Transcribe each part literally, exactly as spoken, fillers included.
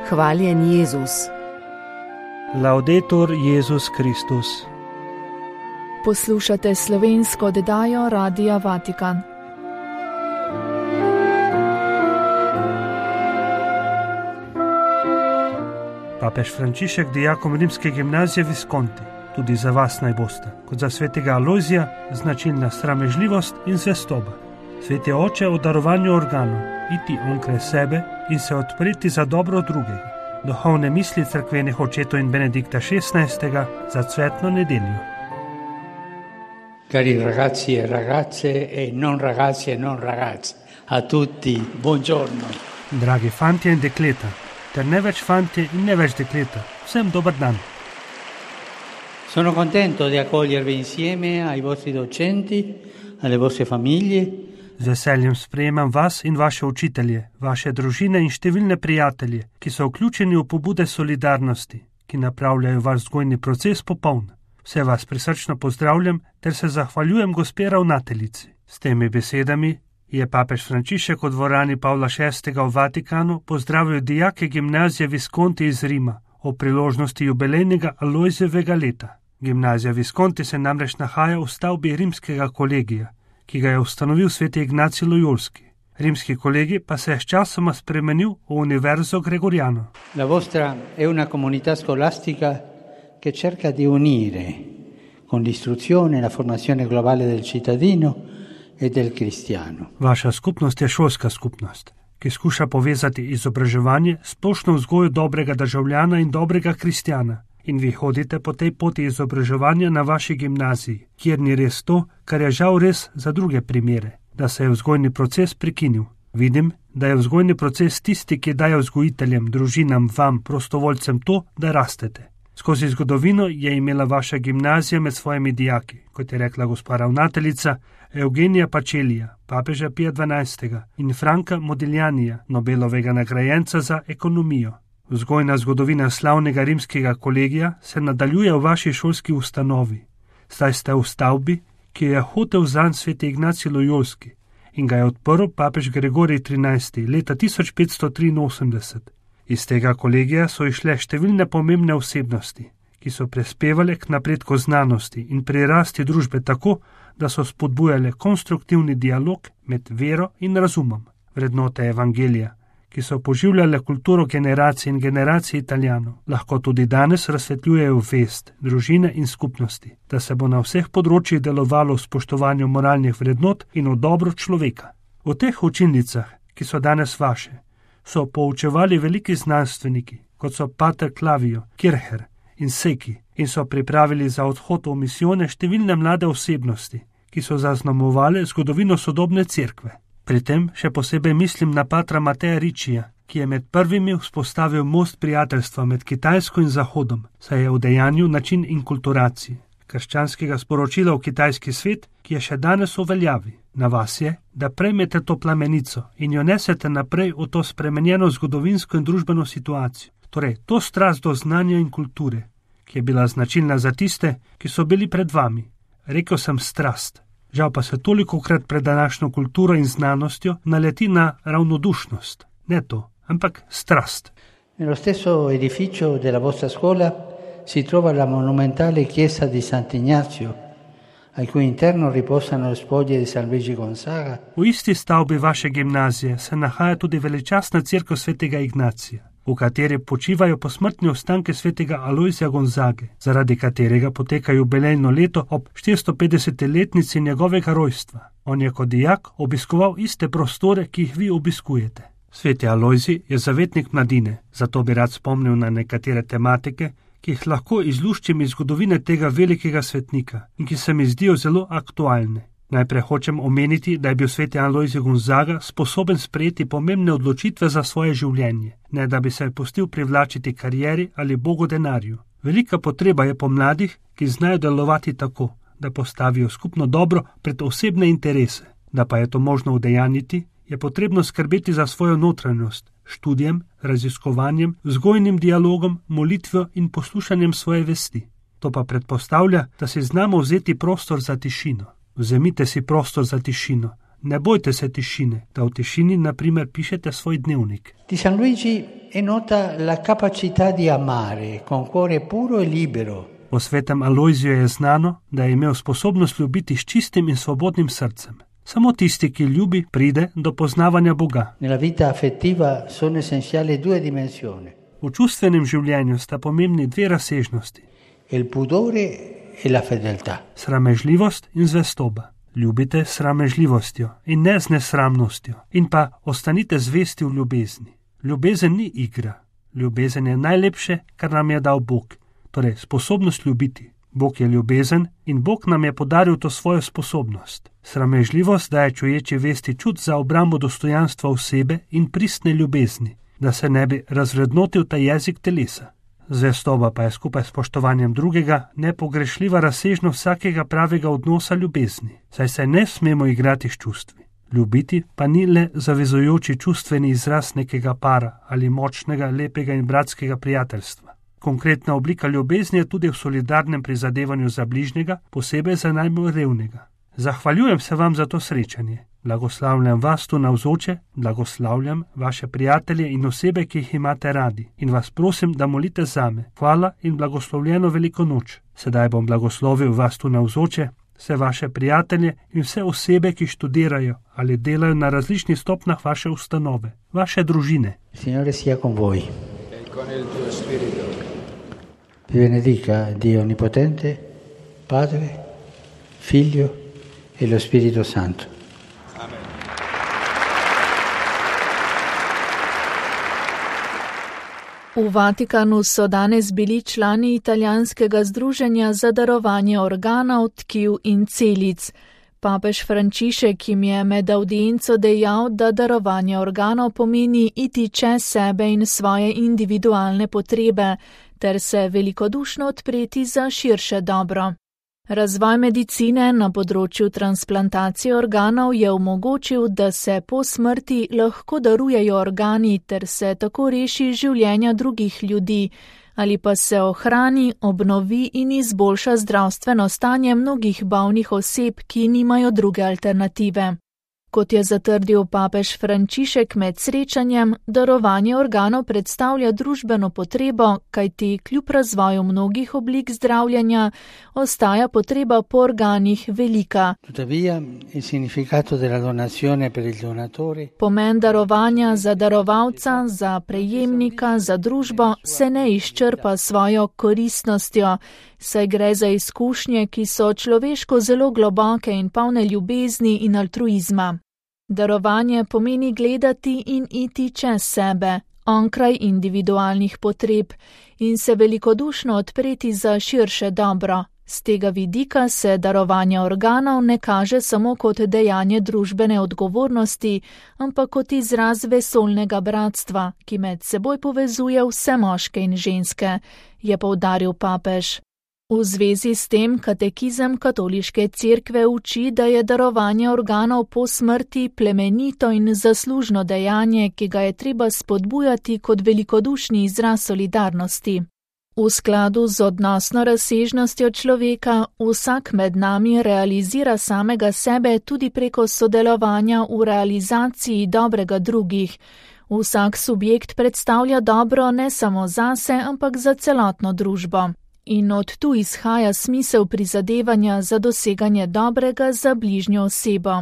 Hvaljen Jezus. Laudetur Jezus Kristus. Poslušate slovensko oddajo Radia Vatikan. Papež Frančišek dijakom rimske gimnazije Visconti, tudi za vas naj boste, kot za svetega Alojzija, značilna sramežljivost in zvestoba. Sveti oče o darovanju organov, iti onkraj sebe in se odpreti za dobro drugega. Duhovne misli cerkvenih očetov in Benedikta šestnajstega za cvetno nedeljo. Cari ragazzi e ragazze e non ragazzi e non ragazze, a tutti, buongiorno. Dragi fantje in dekleta, ter ne več fantje in ne več dekleta, vsem dober dan. Sono contento di accogliervi insieme ai vostri docenti, alle vostre famiglie. Z veseljem sprejemam vas in vaše učitelje, vaše družine in številne prijatelje, ki so vključeni v pobude solidarnosti, ki napravljajo vaš vzgojni proces popoln. Vse vas prisrčno pozdravljam ter se zahvaljujem gospe ravnateljici. S temi besedami je papež Frančišek v dvorani Pavla šestega v Vatikanu pozdravil dijake gimnazije Visconti iz Rima o priložnosti jubilejnega Alojzijevega leta. Gimnazija Visconti se namreč nahaja v stavbi rimskega kolegija, ki ga je ustanovil sveti Ignacij Lojolski. Rimski kolegi pa se je sčasoma spremenil v Univerzo Gregoriano. La vostra è una comunità scolastica che cerca di unire con l'istruzione e la formazione globale del cittadino e del cristiano. Vaša skupnost je šolska skupnost, ki skuša povezati izobraževanje, splošno vzgojo dobrega državljana in dobrega kristjana. In vi hodite po tej poti izobraževanja na vaši gimnaziji, kjer ni res to, kar je žal res za druge primere, da se je vzgojni proces prekinil. Vidim, da je vzgojni proces tisti, ki daje vzgojiteljem, družinam, vam, prostovoljcem to, da rastete. Skozi zgodovino je imela vaša gimnazija med svojimi dijaki, kot je rekla gospa ravnateljica, Eugenija Pacelija, papeža Pija dvanajstega in Franka Modiglianija, Nobelovega nagrajenca za ekonomijo. Vzgojna zgodovina slavnega rimskega kolegija se nadaljuje v vaši šolski ustanovi. Zdaj ste v stavbi, ki je hotel zanj sveti Ignacij Lojolski in ga je odprl papež Gregorij trinajsti leta tisoč petsto triinosemdeset. Iz tega kolegija so išle številne pomembne osebnosti, ki so prispevale k napredku znanosti in prirasti družbe tako, da so spodbujale konstruktivni dialog med vero in razumom. Vrednote evangelija, ki so poživljale kulturo generacij in generacij Italijanov, lahko tudi danes razsvetljujejo vest, družine in skupnosti, da se bo na vseh področjih delovalo v spoštovanju moralnih vrednot in v dobro človeka. V teh učilnicah, ki so danes vaše, so poučevali veliki znanstveniki, kot so pater Clavijo, Kircher in Secchi, in so pripravili za odhod v misijone številne mlade osebnosti, ki so zaznamovale zgodovino sodobne cerkve. Pri tem še posebej mislim na patra Mateja Riccija, ki je med prvimi vzpostavil most prijateljstva med Kitajsko in Zahodom, saj je v dejanju način inkulturacije, krščanskega sporočila v kitajski svet, ki je še danes v veljavi. Na vas je, da prejmete to plamenico in jo nesete naprej v to spremenjeno zgodovinsko in družbeno situacijo. Torej, to strast do znanja in kulture, ki je bila značilna za tiste, ki so bili pred vami. Rekel sem strast. Žal pa se tolikokrat pred današnjo kulturo in znanostjo naleti na ravnodušnost. Ne to, ampak strast. Nello stesso edificio della vostra scuola si trova la monumentale chiesa di Sant'Ignazio, al cui interno riposano le spoglie di San Luigi Gonzaga. V isti stavbi vaše gimnazije se nahaja tudi veličastna cerkev svetega Ignacija, v kateri počivajo posmrtne ostanke svetega Alojzija Gonzage, zaradi katerega poteka jubilejno leto ob štiristo petdesetletnici njegovega rojstva. On je kot dijak obiskoval iste prostore, ki jih vi obiskujete. Sveti Alojzij je zavetnik mladine, zato bi rad spomnil na nekatere tematike, ki jih lahko izluščim iz zgodovine tega velikega svetnika in ki se mi zdijo zelo aktualne. Najprej hočem omeniti, da je bil sveti Alojzij Gonzaga sposoben sprejeti pomembne odločitve za svoje življenje, ne da bi se pustil privlačiti karieri ali bogu denarju. Velika potreba je po mladih, ki znajo delovati tako, da postavijo skupno dobro pred osebne interese. Da pa je to možno udejanjiti, je potrebno skrbeti za svojo notranjost, študijem, raziskovanjem, vzgojnim dialogom, molitvijo in poslušanjem svoje vesti. To pa predpostavlja, da si znamo vzeti prostor za tišino. Vzemite si prostor za tišino, Ne bojte se tišine, da v tišini, na primer, pišete svoj dnevnik. Di San Luigi è nota la capacità di amare con cuore puro e libero. O svetem Alojziju je znano, da je imel sposobnost ljubiti s čistim in svobodnim srcem. Samo tisti, ki ljubi, pride do poznavanja Boga. Nella vita affettiva sono essenziali due dimensioni. V čustvenem življenju sta pomembni dve razsežnosti. Il pudore e la fedeltà. Sramežljivost in zvestoba. Ljubite s sramežljivostjo in ne z nesramnostjo. In pa ostanite zvesti v ljubezni. Ljubezen ni igra. Ljubezen je najlepše, kar nam je dal Bog. Torej, sposobnost ljubiti. Bog je ljubezen in Bog nam je podaril to svojo sposobnost. Sramežljivost daje čuječi vesti čut za obrambo dostojanstva osebe in pristne ljubezni, da se ne bi razvrednotil ta jezik telesa. Zvestoba pa je skupaj s spoštovanjem drugega nepogrešljiva razsežnost vsakega pravega odnosa ljubezni, saj se ne smemo igrati s čustvi. Ljubiti pa ni le zavezujoči čustveni izraz nekega para ali močnega, lepega in bratskega prijateljstva. Konkretna oblika ljubezni je tudi v solidarnem prizadevanju za bližnjega, posebej za najbolj revnega. Zahvaljujem se vam za to srečanje. Blagoslavljam vas tu navzoče, blagoslavljam vaše prijatelje in osebe, ki jih imate radi. In vas prosim, da molite zame. Hvala in blagoslovljeno veliko noč. Sedaj bom blagoslovil vas tu navzoče, vse vaše prijatelje in vse osebe, ki študirajo ali delajo na različnih stopnjah vaše ustanove, vaše družine. Signore sia con voi. E con il tuo spirito. Vi benedica Dio Onnipotente, Padre, Figlio e lo Spirito Santo. Amen. V Vatikanu so danes bili člani italijanskega združenja za darovanje organov, tkiv in celic. Papež Frančišek jim je med avdienco dejal, da darovanje organov pomeni iti čez sebe in svoje individualne potrebe, ter se velikodušno odpreti za širše dobro. Razvoj medicine na področju transplantacije organov je omogočil, da se po smrti lahko darujejo organi ter se tako reši življenja drugih ljudi, ali pa se ohrani, obnovi in izboljša zdravstveno stanje mnogih bolnih oseb, ki nimajo druge alternative. Kot je zatrdil papež Frančišek med srečanjem, darovanje organov predstavlja družbeno potrebo, kajti kljub razvoju mnogih oblik zdravljenja ostaja potreba po organih velika. Tuttavia, il significato della donazione per il donatore. Pomen darovanja za darovalca, za prejemnika, za družbo se ne izčrpa svojo koristnostjo, saj gre za izkušnje, ki so človeško zelo globoke in polne ljubezni in altruizma. Darovanje pomeni gledati in iti čez sebe, onkraj individualnih potreb in se velikodušno odpreti za širše dobro. Z tega vidika se darovanje organov ne kaže samo kot dejanje družbene odgovornosti, ampak kot izraz vesoljnega bratstva, ki med seboj povezuje vse moške in ženske, je poudaril papež. V zvezi s tem katekizem katoliške cerkve uči, da je darovanje organov po smrti plemenito in zaslužno dejanje, ki ga je treba spodbujati kot velikodušni izraz solidarnosti. V skladu z odnosno razsežnostjo človeka, vsak med nami realizira samega sebe tudi preko sodelovanja v realizaciji dobrega drugih. Vsak subjekt predstavlja dobro ne samo zase, ampak za celotno družbo. In od tu izhaja smisel prizadevanja za doseganje dobrega za bližnjo osebo.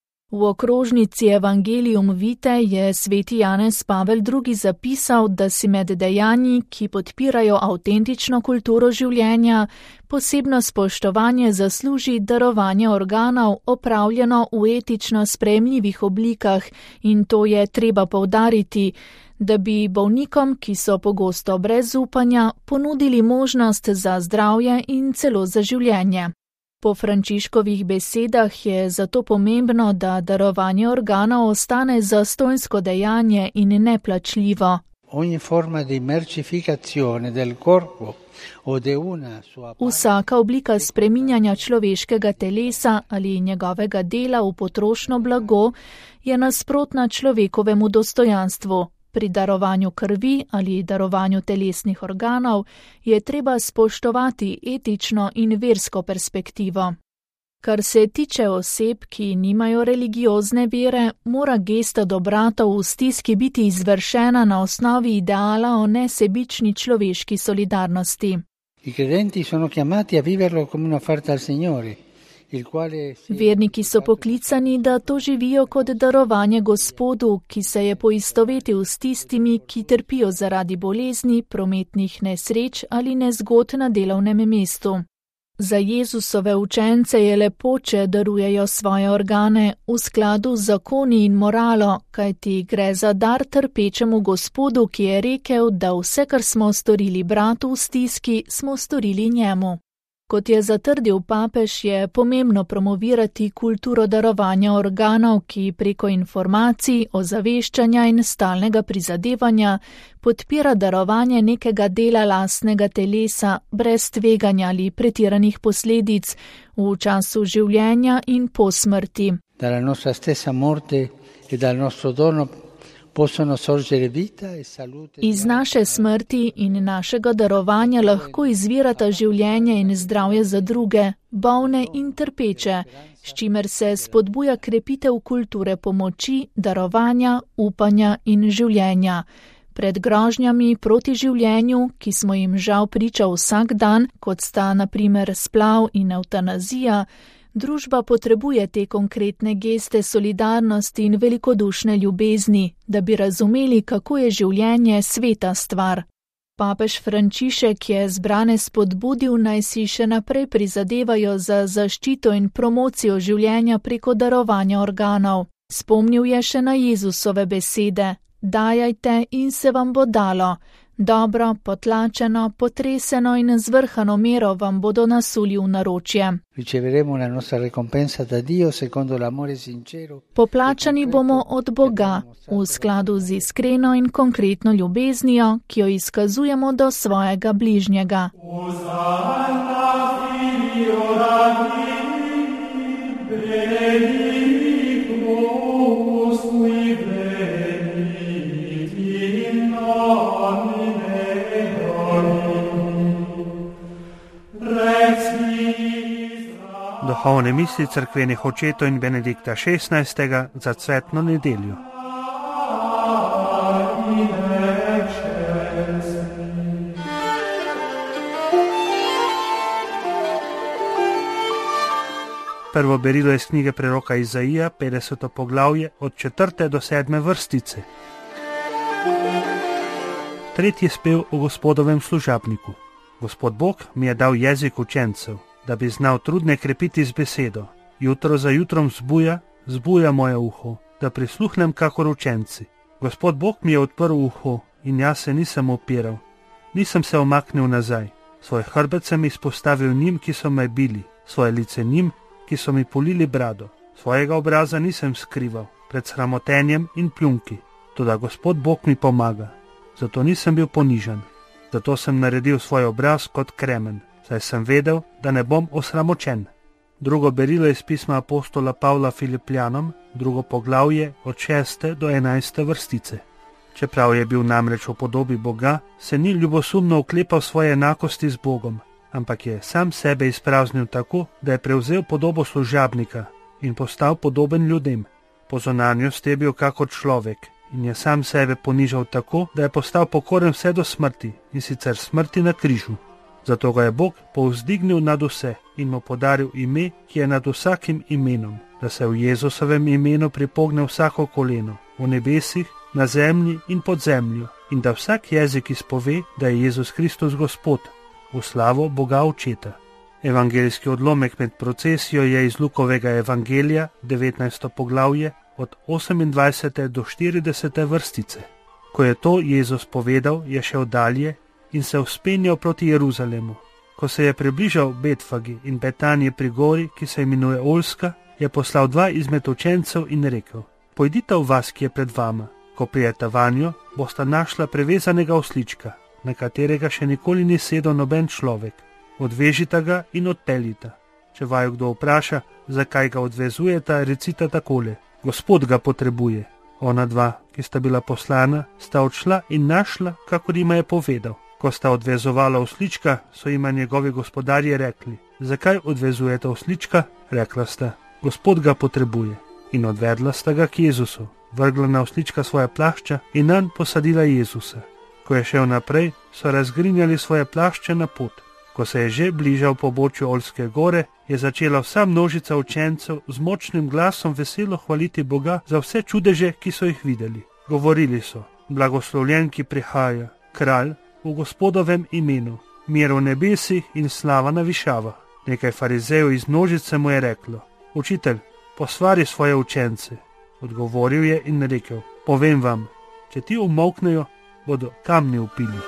V okrožnici Evangelium Vitae je sveti Janez Pavel drugi. zapisal, da si med dejanji, ki podpirajo avtentično kulturo življenja, posebno spoštovanje zasluži darovanje organov, opravljeno v etično sprejemljivih oblikah, in to je treba poudariti, da bi bolnikom, ki so pogosto brez upanja, ponudili možnost za zdravje in celo za življenje. Po Frančiškovih besedah je zato pomembno, da darovanje organov ostane zastonjsko dejanje in neplačljivo. Ogni forma di mercificazione del corpo o de una sua parte. Vsaka oblika spreminjanja človeškega telesa ali njegovega dela v potrošno blago je nasprotna človekovemu dostojanstvu. Pri darovanju krvi ali darovanju telesnih organov je treba spoštovati etično in versko perspektivo. Kar se tiče oseb, ki nimajo religiozne vere, mora gesta dobratov v stiski biti izvršena na osnovi ideala o nesebični človeški solidarnosti. I credenti sono chiamati a viverlo come un'offerta al Signore, il quale Verniki so poklicani, da to živijo kot darovanje Gospodu, ki se je poistovetil s tistimi, ki trpijo zaradi bolezni, prometnih nesreč ali nezgod na delovnem mestu. Za Jezusove učence je lepo, če darujejo svoje organe v skladu z zakoni in moralo, kajti gre za dar trpečemu Gospodu, ki je rekel, da vse, kar smo storili bratu v stiski, smo storili njemu. Kot je zatrdil papež, je pomembno promovirati kulturo darovanja organov, ki preko informacij, ozaveščanja in stalnega prizadevanja podpira darovanje nekega dela lastnega telesa brez tveganja ali pretiranih posledic v času življenja in po smrti. Dalla nostra stessa morte e dal nostro dono possono sorgere vita e salute. Iz naše smrti in našega darovanja lahko izvirata življenje in zdravje za druge, bolne in trpeče, s čimer se spodbuja krepitev kulture pomoči, darovanja, upanja in življenja. Pred grožnjami proti življenju, ki smo jim žal priča vsak dan, kot sta na primer splav in evtanazija, družba potrebuje te konkretne geste solidarnosti in velikodušne ljubezni, da bi razumeli, kako je življenje sveta stvar. Papež Frančišek je zbrane spodbudil, naj si še naprej prizadevajo za zaščito in promocijo življenja preko darovanja organov. Spomnil je še na Jezusove besede: dajajte in se vam bo dalo. Dobro, potlačeno, potreseno in zvrhano mero vam bodo nasuli v naročje. Poplačani bomo od Boga, v skladu z iskreno in konkretno ljubeznijo, ki jo izkazujemo do svojega bližnjega. Duhovne misli cerkvenih očetov in Benedikta šestnajstega za cvetno nedeljo. Prvo berilo iz knjige preroka Izaija, petdeseto poglavje, od četrte do sedme vrstice. Tretji spev o Gospodovem služabniku. Gospod Bog mi je dal jezik učencev, da bi znal trudne krepiti z besedo. Jutro za jutrom zbuja, zbuja moje uho, da prisluhnem kakor učenci. Gospod Bog mi je odprl uho in jaz se nisem opiral. Nisem se omaknil nazaj. Svoj hrbet sem izpostavil njim, ki so me bili, svoje lice njim, ki so mi polili brado. Svojega obraza nisem skrival pred sramotenjem in pljunki. Toda Gospod Bog mi pomaga. Zato nisem bil ponižan. Zato sem naredil svoj obraz kot kremen, saj sem vedel, da ne bom osramočen. Drugo berilo iz pisma apostola Pavla Filipljanom, drugo poglavje od šeste do enajste vrstice. Čeprav je bil namreč v podobi Boga, se ni ljubosumno oklepal svoje enakosti z Bogom, ampak je sam sebe izpraznil tako, da je prevzel podobo služabnika in postal podoben ljudem. Po zunanjosti je bil kakor človek in je sam sebe ponižal tako, da je postal pokoren vse do smrti, in sicer smrti na križu. Zato ga je Bog povzdignil nad vse in mu podaril ime, ki je nad vsakim imenom, da se v Jezusovem imenu pripogne vsako koleno, v nebesih, na zemlji in pod zemljo, in da vsak jezik izpove, da je Jezus Kristus Gospod, v slavo Boga Očeta. Evangeljski odlomek med procesijo je iz Lukovega evangelija, devetnajsto poglavje, od osemindvajsete do štiridesete vrstice. Ko je to Jezus povedal, je šel dalje in se vzpenjal proti Jeruzalemu. Ko se je približal Betfagi in Betanije pri gori, ki se imenuje Olska, je poslal dva izmed učencev in rekel: pojdite v vas, ki je pred vama. Ko prijete vanjo, bosta našla prevezanega oslička, na katerega še nikoli ni sedel noben človek. Odvežite ga in odpeljite. Če vaju kdo vpraša, zakaj ga odvezujete, recite takole: Gospod ga potrebuje. Ona dva, ki sta bila poslana, sta odšla in našla, kakor jima je povedal. Ko sta odvezovala oslička, so jima njegovi gospodarji rekli: zakaj odvezujete oslička? Rekla sta: Gospod ga potrebuje. In odvedla sta ga k Jezusu, vrgla na oslička svoje plašča in nanj posadila Jezusa. Ko je šel naprej, so razgrinjali svoje plašče na pot. Ko se je že bližal pobočju Olske gore, je začela vsa množica učencev z močnim glasom veselo hvaliti Boga za vse čudeže, ki so jih videli. Govorili so: blagoslovljen, ki prihaja, kralj v Gospodovem imenu, mir v nebesih in slava na višavah. Nekaj farizejev iz množice mu je reklo: učitelj, posvari svoje učence. Odgovoril je in rekel: povem vam, če ti umolknejo, bodo kamni vpili.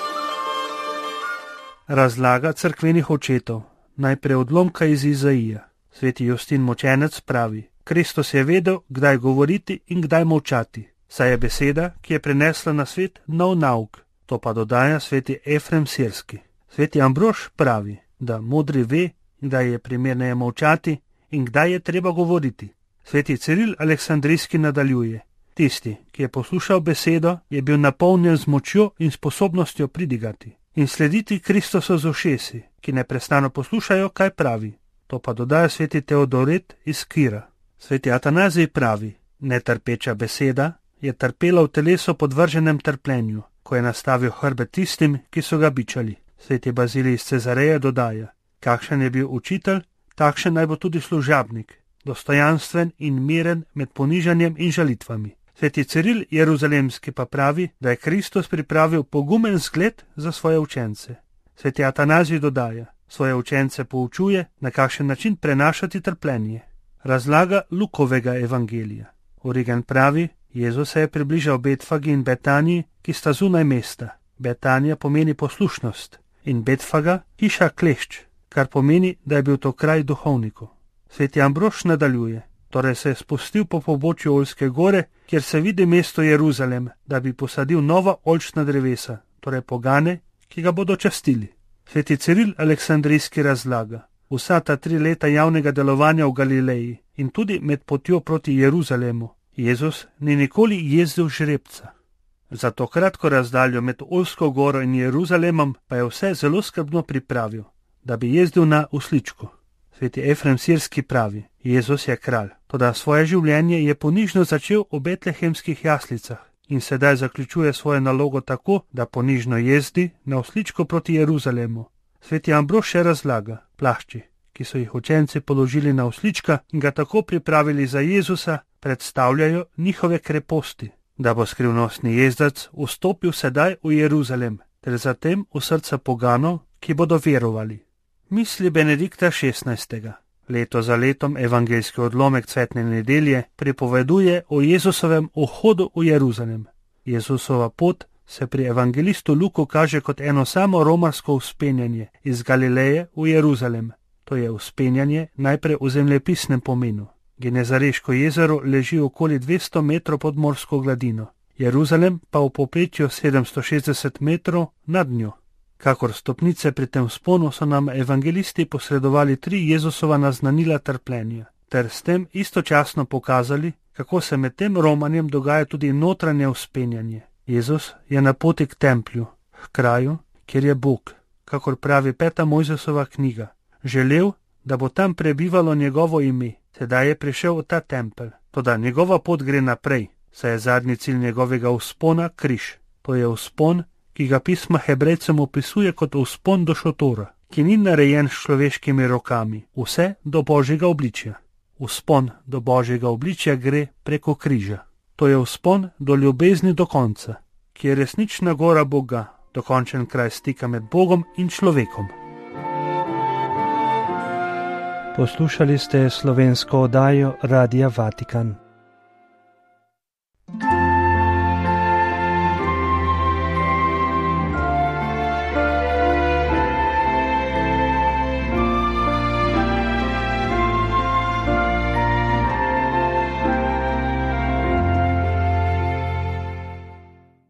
Razlaga cerkvenih očetov. Najprej odlomka iz Izaija. Sveti Justin Mučenec pravi: Kristus je vedel, kdaj govoriti in kdaj molčati, saj je beseda, ki je prinesla na svet nov nauk. To pa dodaja sveti Efrem Sirski. Sveti Ambrož pravi, da modri ve, kdaj je primerneje molčati in kdaj je treba govoriti. Sveti Ciril Aleksandrijski nadaljuje: tisti, ki je poslušal besedo, je bil napolnjen z močjo in sposobnostjo pridigati in slediti Kristusu z ušesi, ki neprestano poslušajo, kaj pravi. To pa dodaja sveti Teodoret iz Kira. Sveti Atanazij pravi: netrpeča beseda je trpela v telesu podvrženem trpljenju, ko je nastavil hrbet tistim, ki so ga bičali. Sveti Bazilij iz Cezareje dodaja: kakšen je bil učitelj, takšen naj bo tudi služabnik, dostojanstven in miren med ponižanjem in žalitvami. Sveti Ciril Jeruzalemski pa pravi, da je Kristus pripravil pogumen zgled za svoje učence. Sveti Atanazij dodaja: svoje učence poučuje, na kakšen način prenašati trpljenje. Razlaga Lukovega evangelija. Origen pravi: Jezus se je približal Betfagi in Betaniji, ki sta zunaj mesta. Betanija pomeni poslušnost in Betfaga hiša klešč, kar pomeni, da je bil to kraj duhovnikov. Sveti Ambrož nadaljuje: torej se je spustil po pobočju Olske gore, kjer se vidi mesto Jeruzalem, da bi posadil nova oljčna drevesa, torej pogane, ki ga bodo častili. Sveti Ciril Aleksandrijski razlaga: vsa ta tri leta javnega delovanja v Galileji in tudi med potjo proti Jeruzalemu, Jezus ni nikoli jezdil žrebca. Za to kratko razdaljo med Olsko goro in Jeruzalemom pa je vse zelo skrbno pripravil, da bi jezdil na usličku. Sveti Efrem Sirski pravi: Jezus je kralj, toda svoje življenje je ponižno začel v betlehemskih jaslicah in sedaj zaključuje svojo nalogo tako, da ponižno jezdi na usličko proti Jeruzalemu. Sveti Ambrož še razlaga: plašči, ki so jih učenci položili na uslička in ga tako pripravili za Jezusa, predstavljajo njihove kreposti, da bo skrivnostni jezdac vstopil sedaj v Jeruzalem, ter zatem v srca poganov, ki bodo verovali. Misli Benedikta šestnajstega. Leto za letom evangeljski odlomek cvetne nedelje pripoveduje o Jezusovem vhodu v Jeruzalem. Jezusova pot se pri evangelistu Luku kaže kot eno samo romarsko vzpenjanje iz Galileje v Jeruzalem. To je vzpenjanje najprej v zemljepisnem pomenu. Genezareško jezero leži okoli dvesto metrov pod morsko gladino, Jeruzalem pa v povprečju sedemsto šestdeset metrov nad njo. Kakor stopnice pri tem vzponu so nam evangelisti posredovali tri Jezusova naznanila trpljenja, ter s tem istočasno pokazali, kako se med tem romanjem dogaja tudi notranje vzpenjanje. Jezus je na poti k templju, k kraju, kjer je Bog, kakor pravi peta Mojzesova knjiga. Želel, da bo tam prebivalo njegovo ime. Sedaj je prišel v ta tempelj, toda njegova pot gre naprej, saj je zadnji cilj njegovega vzpona križ. To je vzpon, ki ga pismo Hebrejcem opisuje kot vzpon do šotora, ki ni narejen s človeškimi rokami, vse do Božjega obličja. Vzpon do Božjega obličja gre preko križa. To je vzpon do ljubezni do konca, ki je resnična gora Boga, dokončen kraj stika med Bogom in človekom. Poslušali ste slovensko oddajo Radia Vatikan.